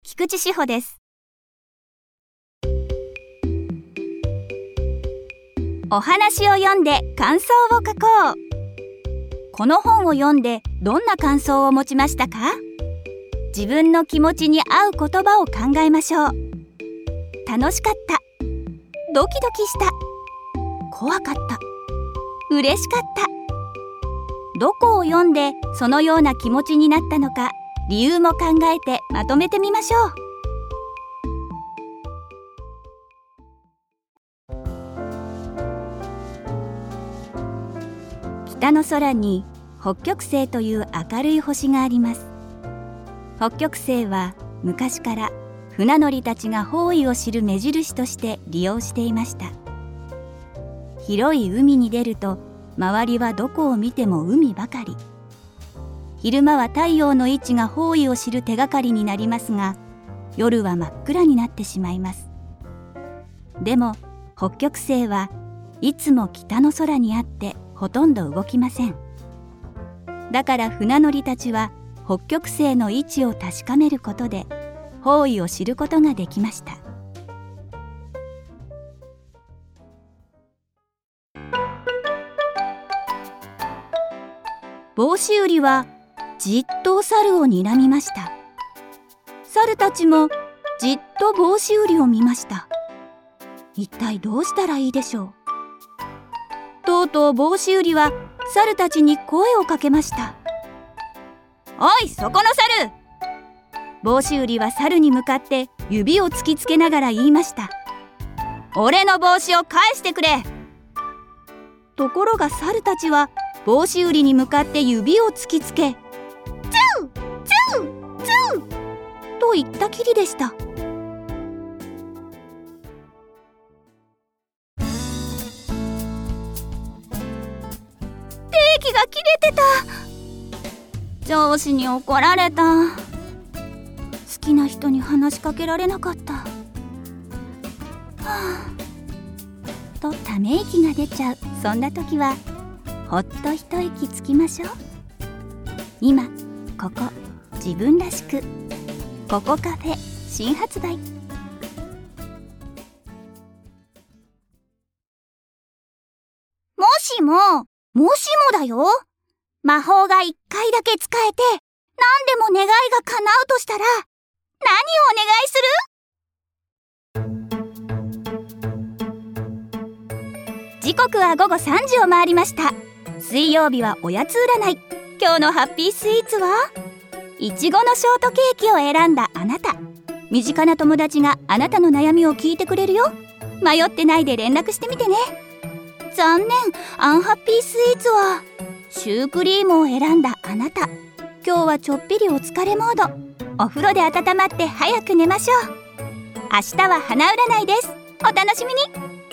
菊池志保です。お話を読んで感想を書こう。この本を読んでどんな感想を持ちましたか？自分の気持ちに合う言葉を考えましょう。楽しかった、ドキドキした、怖かった、嬉しかった。どこを読んでそのような気持ちになったのか、理由も考えてまとめてみましょう。北の空に北極星という明るい星があります。北極星は昔から船乗りたちが方位を知る目印として利用していました。広い海に出ると周りはどこを見ても海ばかり。昼間は太陽の位置が方位を知る手がかりになりますが、夜は真っ暗になってしまいます。でも北極星はいつも北の空にあってほとんど動きません。だから船乗りたちは北極星の位置を確かめることで方位を知ることができました。帽子売りはじっと猿を睨みました。猿たちもじっと帽子売りを見ました。一体どうしたらいいでしょう。とうとう帽子売りは猿たちに声をかけました。おい、そこの猿！帽子売りは猿に向かって指を突きつけながら言いました。俺の帽子を返してくれ！ところが猿たちは帽子売りに向かって指を突きつけ、ツーツーツーと言ったきりでした。定期が切れてた。上司に怒られた。好きな人に話しかけられなかった。はあ、とため息が出ちゃう。そんな時はほっと一息つきましょう。今ここ自分らしく、ここカフェ新発売。もしもだよ。魔法が1回だけ使えて何でも願いが叶うとしたら何をお願いする？時刻は午後3時を回りました。水曜日はおやつ占い。今日のハッピースイーツはいちごのショートケーキを選んだあなた。身近な友達があなたの悩みを聞いてくれるよ。迷ってないで連絡してみてね。残念、アンハッピースイーツはシュークリームを選んだあなた。今日はちょっぴりお疲れモード。お風呂で温まって早く寝ましょう。明日は花占いです。お楽しみに。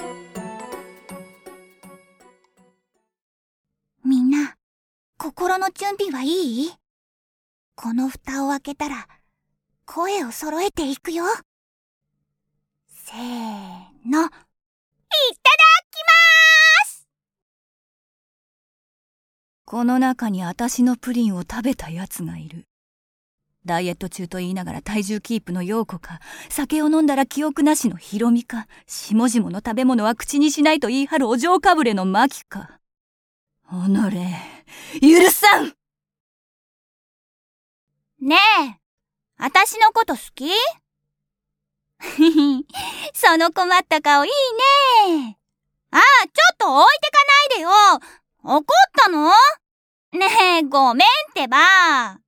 みんな、心の準備はいい？この蓋を開けたら声を揃えていくよ。せーの、いただきます。 この中に私のプリンを食べたやつがいる。ダイエット中と言いながら体重キープの陽子か、酒を飲んだら記憶なしのヒロミか、下々の食べ物は口にしないと言い張るお嬢かぶれのマキか。おのれ、許さん！ ねえ、私のこと好き？その困った顔いいね。ああ、ちょっと置いてかないでよ。怒ったの？ねえ、ごめんってば。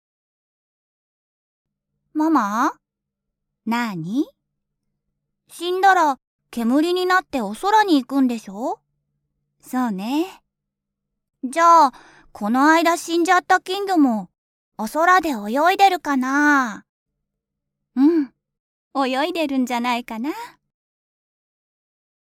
ママ？なに？死んだら煙になってお空に行くんでしょ？そうね。じゃあ、この間死んじゃった金魚もお空で泳いでるかな？うん、泳いでるんじゃないかな。